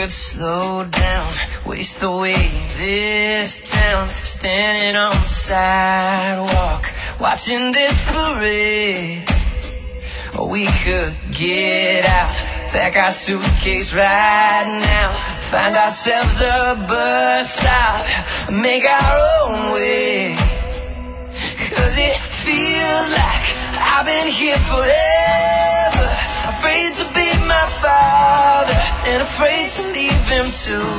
could slow down, waste away this town, standing on the sidewalk, watching this parade. Or we could get out, pack our suitcase right now, find ourselves a bus stop, make our own way. 'Cause it feels like I've been here forever, afraid to be my father, and afraid to leave him too.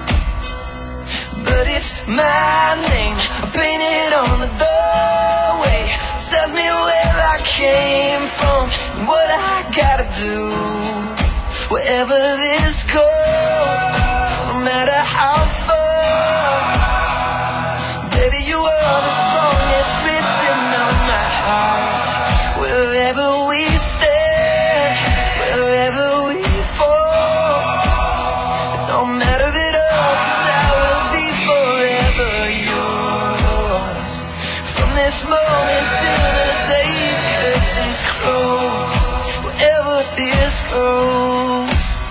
But it's my name painted on the doorway, tells me where I came from and what I gotta do. Wherever this goes, no matter how far, baby, you are the song that's written on my heart. Wherever we stand, wherever we fall, it don't matter at all, 'cause I will be forever yours. From this moment till the day the curtains close, wherever this goes.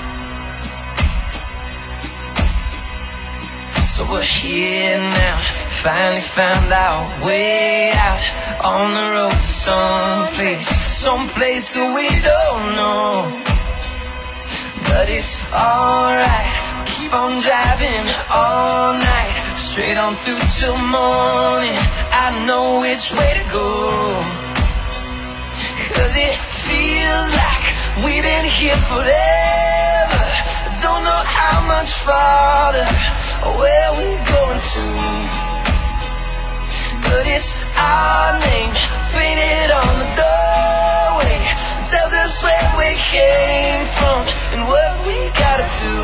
So we're here now, finally found our way out, on the road to someplace that we don't know. But it's alright, keep on driving all night, straight on through till morning, I know which way to go. 'Cause it feels like we've been here forever, don't know how much farther, or where we're going to. But it's our name painted on the doorway, tells us where we came from and what we gotta do.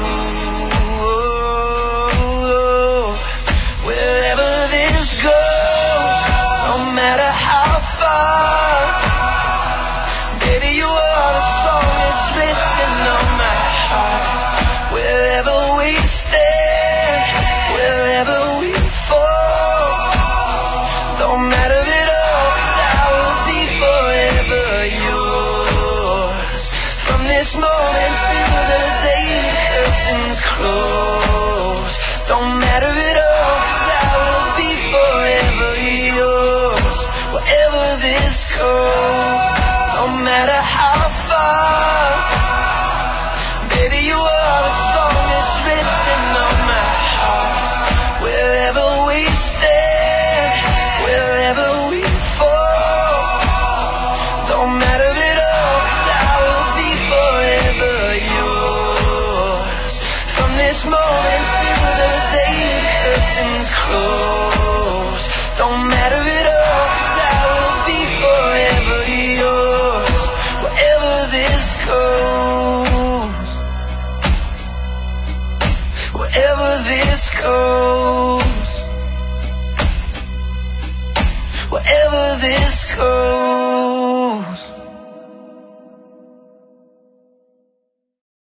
Wherever this goes, no matter how far, baby, you are the song that's written on my heart. Wherever we stand, wherever we fall, don't matter at all, 'cause I will be forever yours. From this moment till the day the curtains close, don't matter at all, 'cause I will be forever yours. Wherever this goes, no matter how far, baby, you are the song that's written on my heart. Wherever we stand, wherever we fall, don't matter at all, 'cause I will be forever yours. From this moment till the day the curtains close, don't matter at all, 'cause I will be forever yours. Wherever this goes, wherever this goes, wherever this goes.